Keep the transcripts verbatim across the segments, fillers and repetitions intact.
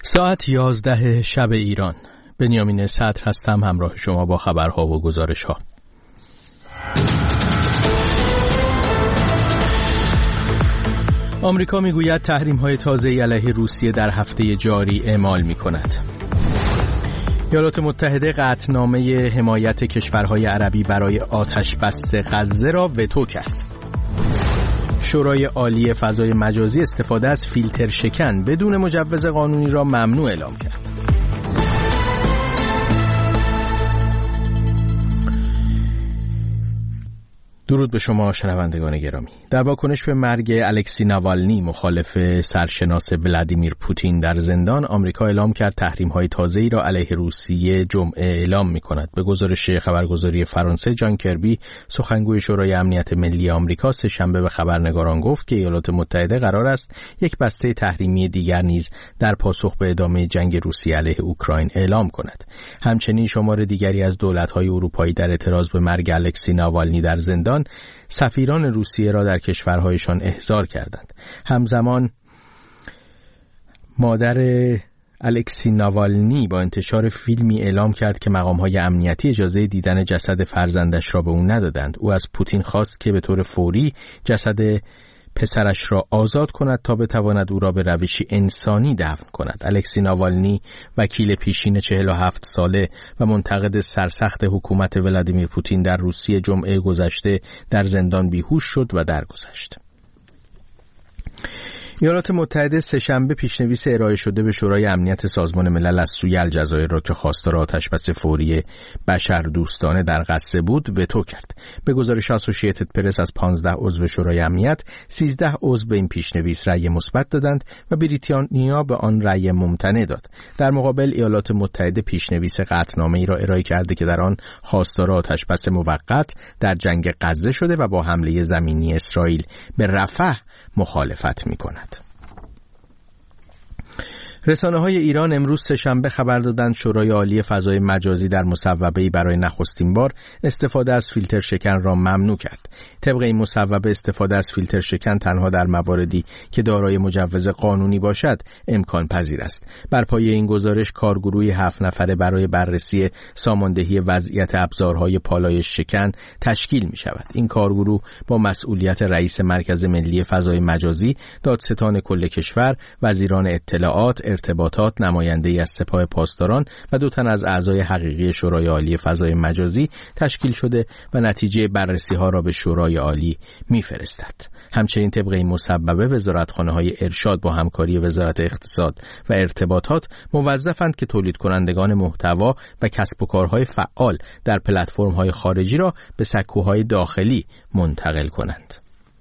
ساعت یازده شب ایران. بنیامین صدر هستم، همراه شما با خبرها و گزارش‌ها. آمریکا میگوید تحریم‌های تازه‌ای علیه روسیه در هفته جاری اعمال می‌کند. ایالات متحده قطعنامه حمایت کشورهای عربی برای آتش بس غزه را وتو کرد. شورای عالی فضای مجازی استفاده از فیلتر شکن بدون مجوز قانونی را ممنوع اعلام کرد. درود به شما شنوندگان گرامی. در واکنش به مرگ الکسی ناوالنی مخالف سرشناس ولادیمیر پوتین در زندان، آمریکا اعلام کرد تحریم‌های تازه‌ای را علیه روسیه جمعه اعلام می‌کند. به گزارش خبرگزاری فرانسه، جان کربی سخنگوی شورای امنیت ملی آمریکا سه‌شنبه به خبرنگاران گفت که ایالات متحده قرار است یک بسته تحریمی دیگر نیز در پاسخ به ادامه جنگ روسیه علیه اوکراین اعلام کند. همچنین شمار دیگری از دولت‌های اروپایی در اعتراض به مرگ الکسی ناوالنی در زندان سفیران روسیه را در کشورهایشان احضار کردند. همزمان مادر الکسی ناوالنی با انتشار فیلمی اعلام کرد که مقام‌های امنیتی اجازه دیدن جسد فرزندش را به او ندادند. او از پوتین خواست که به طور فوری جسد پسرش را آزاد کند تا بتواند او را به روشی انسانی دفن کند. الکسی ناوالنی وکیل پیشین چهل و هفت ساله و منتقد سرسخت حکومت ولادیمیر پوتین در روسیه جمعه گذشته در زندان بیهوش شد و درگذشت. ایالات متحده سه‌شنبه پیشنویس ارائه شده به شورای امنیت سازمان ملل از سوی الجزایر را که خواستار آتش‌بس فوری بشردوستانه در غزه بود وتو کرد. به گزارش اسوسییتد پرس از پانزده عضو شورای امنیت، سیزده عضو به این پیشنویس رأی مثبت دادند و بریتانیا به آن رأی ممتنع داد. در مقابل ایالات متحده پیشنویس قطعنامه‌ای را ارائه کرده که در آن خواستار آتش‌بس موقت در جنگ غزه شده و با حمله زمینی اسرائیل به رفح مخالفت می‌کند. رسانه‌های ایران امروز سه‌شنبه خبر دادند شورای عالی فضای مجازی در مصوبه‌ای برای نخستین بار استفاده از فیلتر شکن را ممنوع کرد. طبق این مصوبه استفاده از فیلتر شکن تنها در مواردی که دارای مجوز قانونی باشد امکان پذیر است. بر پایه این گزارش کارگروهی هفت نفره برای بررسی ساماندهی وضعیت ابزارهای پالایش شکن تشکیل می شود. این کارگروه با مسئولیت رئیس مرکز ملی فضای مجازی، دادستان کل کشور، وزیران اطلاعات، ارتباطات، نماینده‌ای از سپاه پاسداران و دو تن از اعضای حقیقی شورای عالی فضای مجازی تشکیل شده و نتیجه بررسی‌ها را به شورای عالی می‌فرستد. همچنین طبق این مصوبه وزارتخانه‌های ارشاد با همکاری وزارت اقتصاد و ارتباطات موظفند که تولید کنندگان محتوا و کسب و کارهای فعال در پلتفرم‌های خارجی را به سکوهای داخلی منتقل کنند.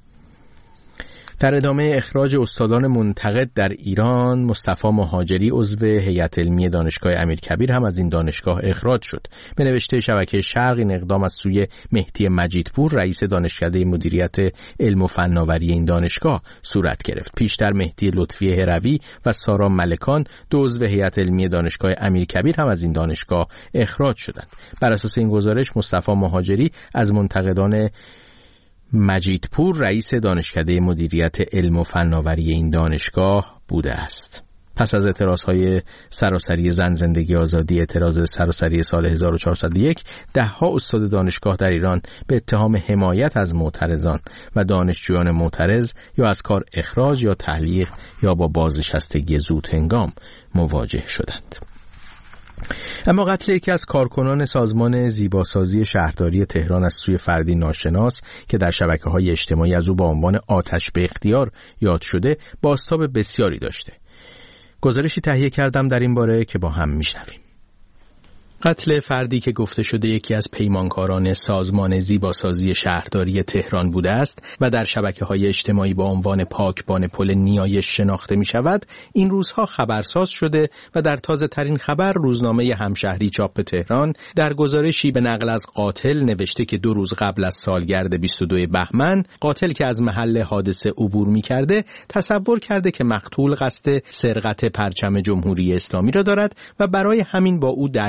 در ادامه اخراج استادان منتقد در ایران، مصطفی مهاجری عضو هیئت علمی دانشگاه امیرکبیر هم از این دانشگاه اخراج شد. به نوشته شبکه شرق این اقدام از سوی مهدی مجیدپور، رئیس دانشکده مدیریت علم و فناوری این دانشگاه صورت گرفت. پیشتر مهدی لطفی هروی و سارا ملکان، دو عضو هیئت علمی دانشگاه امیرکبیر هم از این دانشگاه اخراج شدند. بر اساس این گزارش مصطفی مهاجری از منتقدان مجیدپور رئیس دانشکده مدیریت علم و فناوری این دانشگاه بوده است. پس از اعتراضهای سراسری زن زندگی آزادی، اعتراض سراسری سال هزار و چهارصد و یک، دهها استاد دانشگاه در ایران به اتهام حمایت از معترضان و دانشجویان معترض یا از کار اخراج یا تعلیق یا با بازنشستگی زود هنگام مواجه شدند. اما قتل یکی از کارکنان سازمان زیباسازی شهرداری تهران از سوی فردی ناشناس که در شبکه‌های اجتماعی از او با عنوان آتش به اختیار یاد شده، بازتاب بسیاری داشته. گزارشی تهیه کردم در این باره که با هم میشنویم. قتل فردی که گفته شده یکی از پیمانکاران سازمان زیباسازی شهرداری تهران بوده است و در شبکه‌های اجتماعی با عنوان پاکبان پل نیایش شناخته می شود، این روزها خبرساز شده و در تازه ترین خبر روزنامه همشهری چاپ تهران در گزارشی به نقل از قاتل نوشته که دو روز قبل از سالگرد بیست و دوم بهمن، قاتل که از محل حادثه عبور می کرده تصور کرده که مقتول قصد سرقت پرچم جمهوری اسلامی را دارد و برای همین با او درگیر می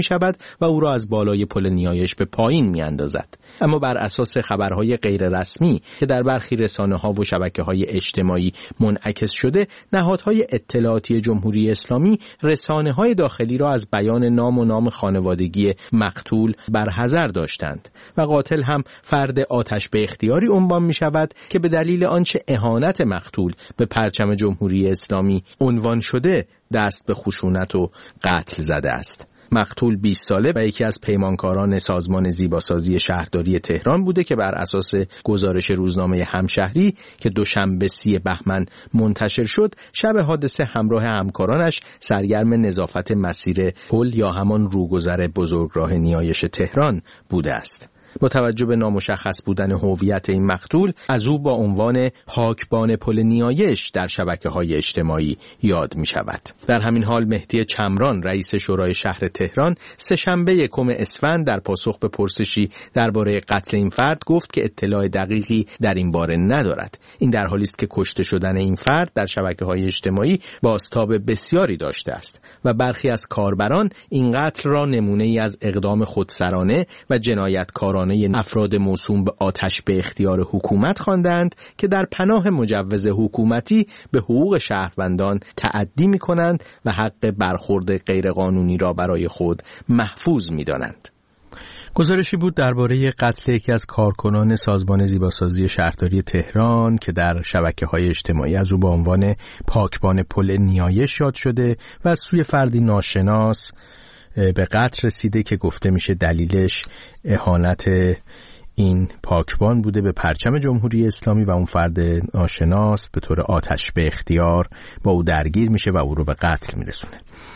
شود و او را از بالای پل نیایش به پایین میاندازد. اما بر اساس خبرهای غیر رسمی که در برخی رسانه‌ها و شبکه‌های اجتماعی منعکس شده، نهادهای اطلاعاتی جمهوری اسلامی رسانه‌های داخلی را از بیان نام و نام خانوادگی مقتول برحذر داشتند و قاتل هم فرد آتش به اختیاری عنوان می شود که به دلیل آنچه اهانت مقتول به پرچم جمهوری اسلامی عنوان شده دست به خشونت و قتل زده است. مقتول بیست ساله و یکی از پیمانکاران سازمان زیباسازی شهرداری تهران بوده که بر اساس گزارش روزنامه همشهری که دوشنبه سی بهمن منتشر شد، شب حادثه همراه همکارانش سرگرم نظافت مسیر پل یا همان روگذر بزرگراه نیایش تهران بوده است. با توجه به نامشخص بودن هویت این مقتول، از او با عنوان پاکبان پل نیایش در شبکه‌های اجتماعی یاد می شود. در همین حال مهدی چمران، رئیس شورای شهر تهران، سه‌شنبه یکم اسفند در پاسخ به پرسشی درباره قتل این فرد گفت که اطلاع دقیقی در این باره ندارد. این در حالی است که کشته شدن این فرد در شبکه‌های اجتماعی بازتاب بسیاری داشته است و برخی از کاربران این قتل را نمونه‌ای از اقدام خودسرانه و جنایتکارانه افراد موسوم به آتش به اختیار حکومت خواندند که در پناه مجوز حکومتی به حقوق شهروندان تعدی می‌کنند و حق برخورد غیرقانونی را برای خود محفوظ می‌دانند. گزارشی بود درباره قتل یکی از کارکنان سازمان زیباسازی شهرداری تهران که در شبکه‌های اجتماعی از او به عنوان پاکبان پل نیایش یاد شده و از سوی فردی ناشناس به قتل رسیده که گفته میشه دلیلش اهانت این پاکبان بوده به پرچم جمهوری اسلامی و اون فرد ناشناس به طور آتش به اختیار با او درگیر میشه و او رو به قتل میرسونه.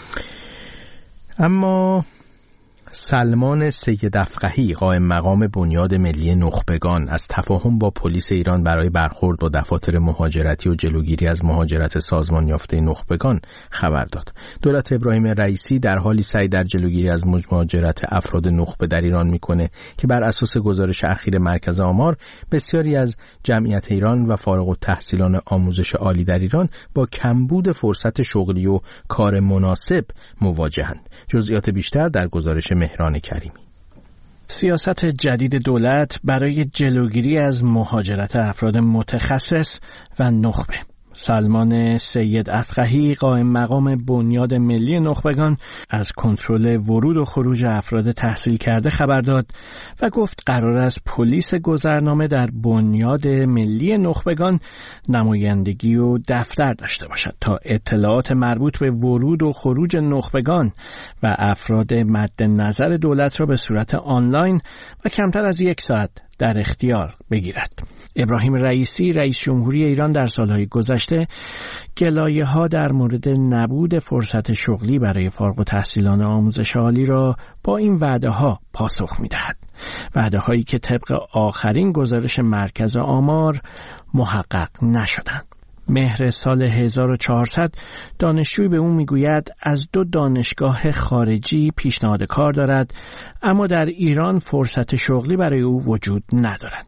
اما سلمان سید افقهی، قائم مقام بنیاد ملی نخبگان، از تفاهم با پلیس ایران برای برخورد با دفاتر مهاجرتی و جلوگیری از مهاجرت سازمان یافته نخبگان خبر داد. دولت ابراهیم رئیسی در حالی سعی در جلوگیری از مهاجرت افراد نخبه در ایران میکنه که بر اساس گزارش اخیر مرکز آمار بسیاری از جمعیت ایران و فارغ التحصیلان آموزش عالی در ایران با کمبود فرصت شغلی و کار مناسب مواجهند. جزئیات بیشتر در گزارش مهران کریمی. سیاست جدید دولت برای جلوگیری از مهاجرت افراد متخصص و نخبه. سلمان سید افقهی، قائم مقام بنیاد ملی نخبگان، از کنترل ورود و خروج افراد تحصیل کرده خبر داد و گفت قرار است پلیس گذرنامه در بنیاد ملی نخبگان نمایندگی و دفتر داشته باشد تا اطلاعات مربوط به ورود و خروج نخبگان و افراد مد نظر دولت را به صورت آنلاین و کمتر از یک ساعت در اختیار بگیرد. ابراهیم رئیسی، رئیس جمهوری ایران، در سالهای گذشته گلایه‌ها در مورد نبود فرصت شغلی برای فارغ التحصیلان آموزش عالی را با این وعده‌ها پاسخ می‌دهد. وعده‌هایی که طبق آخرین گزارش مرکز آمار محقق نشدند. مهر سال هزار و چهارصد دانشجوی به اون میگوید از دو دانشگاه خارجی پیشنهاد کار دارد، اما در ایران فرصت شغلی برای او وجود ندارد.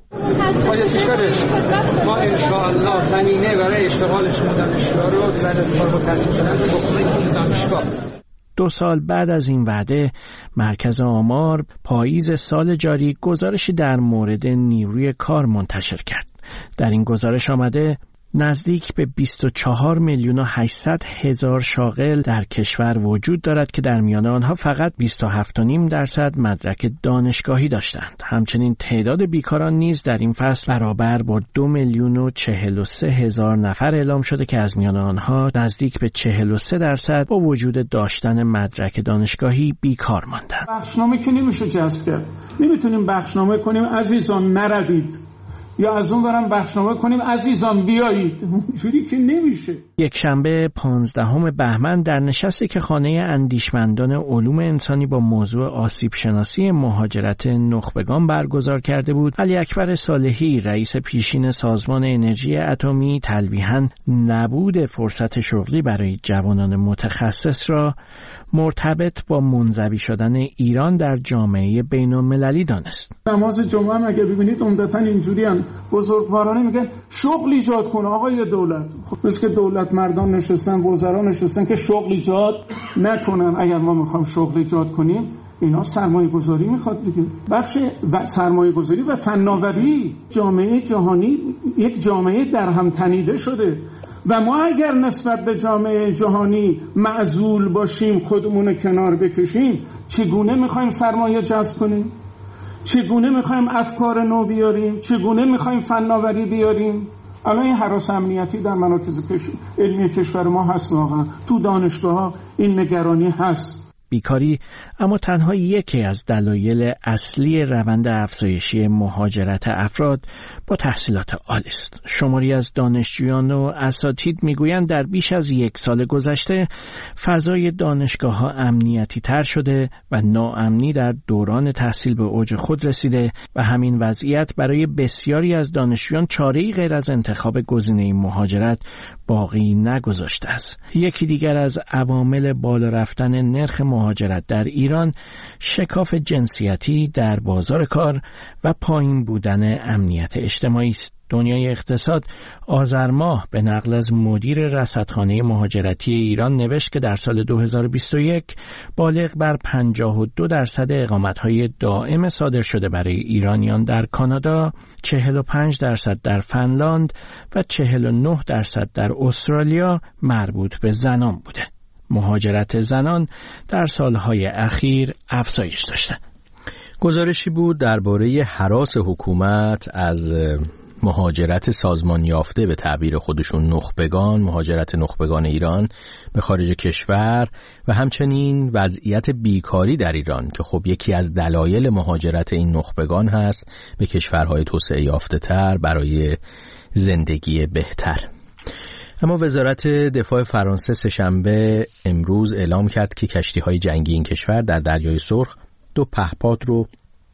ما انشاءالله زمینه برای اشتغال شما دانشجوها رو بعد از فارغ التحصیل شدن رو بکنیم دانشگاه. دو سال بعد از این وعده، مرکز آمار پاییز سال جاری گزارشی در مورد نیروی کار منتشر کرد. در این گزارش آمده نزدیک به بیست و چهار میلیون و هشتصد هزار شاغل در کشور وجود دارد که در میان آنها فقط بیست و هفت و نیم درصد مدرک دانشگاهی داشتند. همچنین تعداد بیکاران نیز در این فصل برابر با دو میلیون و چهل و سه هزار نفر اعلام شده که از میان آنها نزدیک به چهل و سه درصد با وجود داشتن مدرک دانشگاهی بیکار ماندند. بخشنامه که نمیشه جذب کرد. نمیتونیم بخشنامه کنیم عزیزان نروید، یا از اون برم بخشنامه کنیم عزیزان بیایید. اونجوری که نمیشه. یک شنبه پانزدهم بهمن در نشستی که خانه اندیشمندان علوم انسانی با موضوع آسیب شناسی مهاجرت نخبگان برگزار کرده بود، علی اکبر صالحی، رئیس پیشین سازمان انرژی اتمی، تلویحاً نبود فرصت شغلی برای جوانان متخصص را مرتبط با منزوی شدن ایران در جامعه بین‌المللی دانست. نماز جمعه هم اگه ببینید عمدتاً اینجوریان، بزرگوارانه میگن شغل ایجاد کن آقای دولت. خب مثل که دولت مردان نشستن، وزرا نشستن که شغل ایجاد نکنن. اگر ما میخوام شغل ایجاد کنیم اینا سرمایه گذاری میخواد دیگه. بخش و سرمایه گذاری و فناوری. جامعه جهانی یک جامعه در هم تنیده شده و ما اگر نسبت به جامعه جهانی معزول باشیم، خودمون کنار بکشیم، چگونه میخوایم سرمایه جذب کنیم؟ چگونه میخوایم افکار نو بیاریم؟ چگونه میخوایم فناوری بیاریم؟ الان این هراس امنیتی در مراکز علمی کشور ما هست، واقعا تو دانشگاه ها این نگرانی هست. بیکاری اما تنها یکی از دلایل اصلی روند افزایشی مهاجرت افراد با تحصیلات عالی است. شماری از دانشجویان و اساتید میگویند در بیش از یک سال گذشته فضای دانشگاه‌ها امنیتی تر شده و ناامنی در دوران تحصیل به اوج خود رسیده و همین وضعیت برای بسیاری از دانشجویان چاره‌ای غیر از انتخاب گزینه مهاجرت باقی نگذاشته است. یکی دیگر از عوامل بالا رفتن نرخ مهاجرت در ایران شکاف جنسیتی در بازار کار و پایین بودن امنیت اجتماعی است. دنیای اقتصاد آذر ماه به نقل از مدیر رصدخانه مهاجرتی ایران نوشت که در سال دو هزار و بیست و یک بالغ بر پنجاه و دو درصد اقامت‌های دائم صادر شده برای ایرانیان در کانادا، چهل و پنج درصد در فنلاند و چهل و نه درصد در استرالیا مربوط به زنان بوده. مهاجرت زنان در سالهای اخیر افزایش داشته. گزارشی بود درباره هراس حکومت از مهاجرت سازمان یافته به تعبیر خودشون نخبگان، مهاجرت نخبگان ایران به خارج کشور و همچنین وضعیت بیکاری در ایران که خب یکی از دلایل مهاجرت این نخبگان هست به کشورهای توسعه یافته تر برای زندگی بهتر. اما وزارت دفاع فرانسه سه‌شنبه امروز اعلام کرد که کشتی‌های جنگی این کشور در دریای سرخ دو پهپاد رو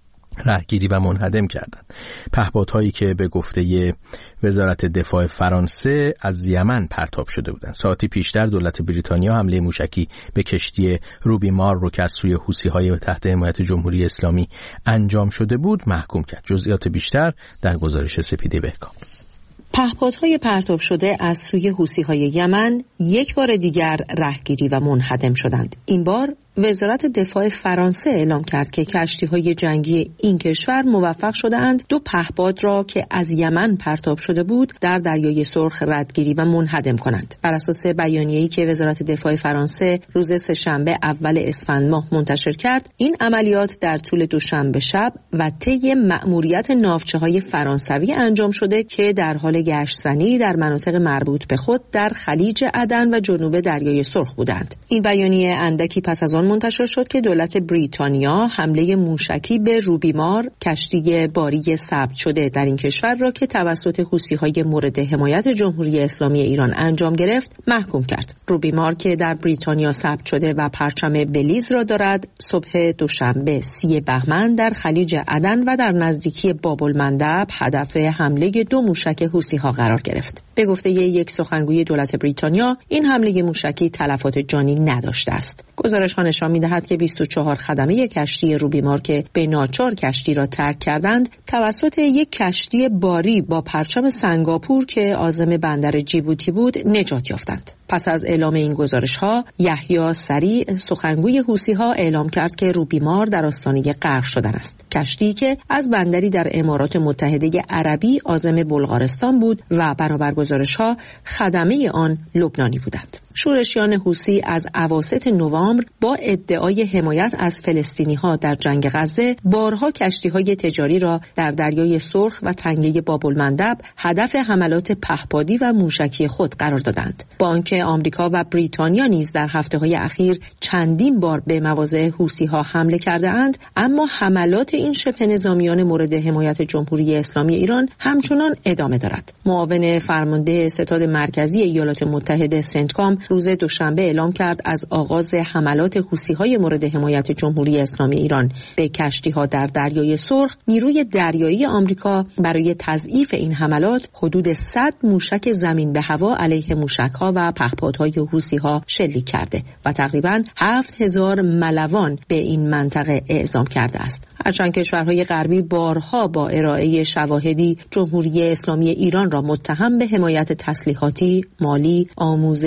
رهگیری و منهدم کردند. پهپادهایی که به گفته وزارت دفاع فرانسه از یمن پرتاب شده بودند. ساعتی پیشتر دولت بریتانیا حمله موشکی به کشتی روبی مار رو که از سوی حوثی‌های تحت حمایت جمهوری اسلامی انجام شده بود محکوم کرد. جزئیات بیشتر در گزارش سپیده بهکام. پهپادهای پرتاب شده از سوی حوثی‌های یمن یک بار دیگر رهگیری و منهدم شدند. این بار وزارت دفاع فرانسه اعلام کرد که کشتی‌های جنگی این کشور موفق شده‌اند دو پهپاد را که از یمن پرتاب شده بود در دریای سرخ ردگیری و منهدم کنند. بر اساس بیانیه‌ای که وزارت دفاع فرانسه روز سه‌شنبه اول اسفند ماه منتشر کرد، این عملیات در طول دوشنبه شب و طی مأموریت ناوچه‌های فرانسوی انجام شده که در حال گشت‌زنی در مناطق مربوط به خود در خلیج عدن و جنوب دریای سرخ بودند. این بیانیه اندکی پس از منتشر شد که دولت بریتانیا حمله موشکی به روبی مار، کشتی باری ثبت شده در این کشور را که توسط حوثی‌های مورد حمایت جمهوری اسلامی ایران انجام گرفت، محکوم کرد. روبی مار که در بریتانیا ثبت شده و پرچم بلیز را دارد، صبح دوشنبه سی بهمن در خلیج عدن و در نزدیکی باب المندب هدف حمله دو موشک حوثی‌ها قرار گرفت. به گفته یک سخنگوی دولت بریتانیا، این حمله موشکی تلفات جانی نداشته است. گزارش‌ها نشان می‌دهد که بیست و چهار خدمه کشتی روبی مار که به ناچار کشتی را ترک کردند، توسط یک کشتی باری با پرچم سنگاپور که عازم بندر جیبوتی بود نجات یافتند. پس از اعلام این گزارش‌ها، یحیی سریع سخنگوی حوثی‌ها اعلام کرد که روبی مار در آستانه غرق شدن است. کشتی که از بندری در امارات متحده عربی عازم بلغارستان بود و بنابر گزارش‌ها خدمه آن لبنانی بودند. شورشیان حوثی از اواسط نوامبر با ادعای حمایت از فلسطینی‌ها در جنگ غزه بارها کشتی‌های تجاری را در دریای سرخ و تنگه باب المندب هدف حملات پهپادی و موشکی خود قرار دادند. با آنکه آمریکا و بریتانیا نیز در هفته‌های اخیر چندین بار به مواضع حوثی‌ها حمله کرده‌اند، اما حملات این شبه نظامیان مورد حمایت جمهوری اسلامی ایران همچنان ادامه دارد. معاون فرمانده ستاد مرکزی ایالات متحده سنتکام روز دوشنبه اعلام کرد از آغاز حملات حوثی‌های مورد حمایت جمهوری اسلامی ایران به کشتی‌ها در دریای سرخ، نیروی دریایی آمریکا برای تضعیف این حملات حدود صد موشک زمین به هوا علیه موشک‌ها و پهپادهای حوثی‌ها شلیک کرده و تقریباً هفت هزار ملوان به این منطقه اعزام کرده است. هرچند کشورهای غربی بارها با ارائه شواهدی جمهوری اسلامی ایران را متهم به حمایت تسلیحاتی، مالی، آموزشی و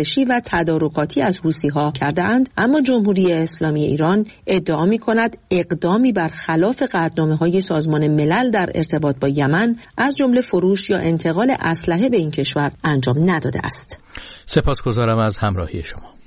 تدارکاتی از حوثی‌ها کرده‌اند، اما جمهوری اسلامی ایران ادعا می‌کند اقدامی بر خلاف قطعنامه‌های سازمان ملل در ارتباط با یمن از جمله فروش یا انتقال اسلحه به این کشور انجام نداده است. سپاسگزارم از همراهی شما.